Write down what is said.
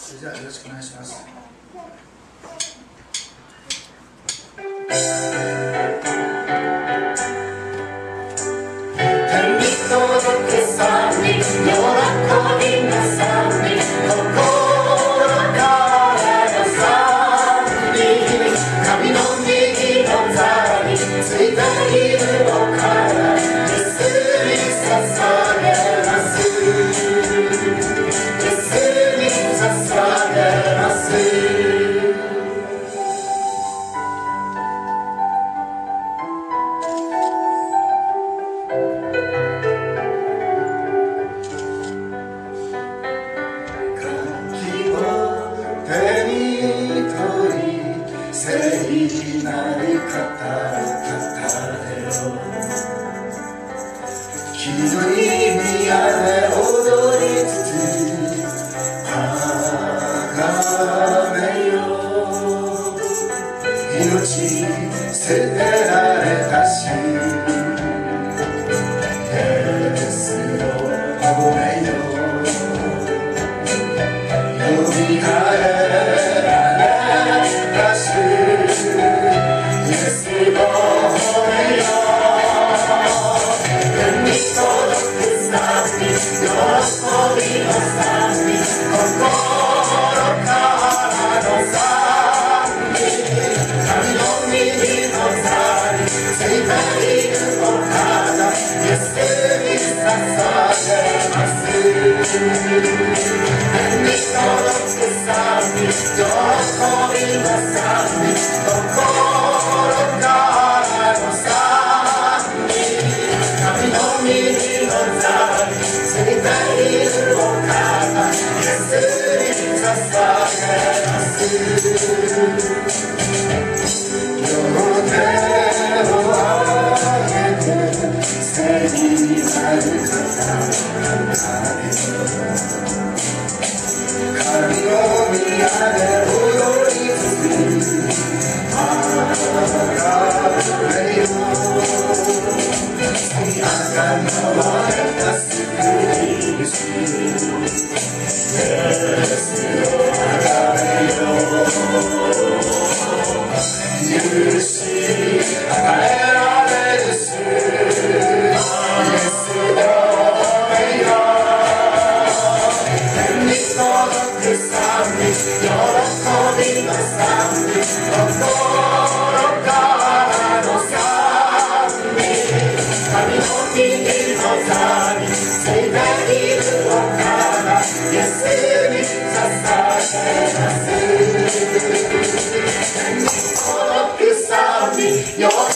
それじゃあよろしくお願いします。 天に届く賛美、喜びの賛美、心からの賛美、神の右の座についているのからイエスに捧げます。イエスに捧げます。聖なる方でよ、気のいい宮で踊りつつ崇めよ。命捨てられたしイエスを褒めよ。よみがえられたしイエスを褒めよ。天に届く賛美、喜びの賛美、心からの賛美、神の右の座についているお方、イエスに捧げます。天に届く賛美、喜びの賛美、心からの賛美、神の右の座についているお方、イエスに捧げます。両手を上げて聖なる方神の宮で踊りつつ崇めよ。あがなわれた救い主イエスを崇めよ。許し与えられる主イエスを褒めよ。天に届く賛美、喜びの賛美、心からの賛美、神の右の座についているお方、イエスに捧げます。天に届く賛美、喜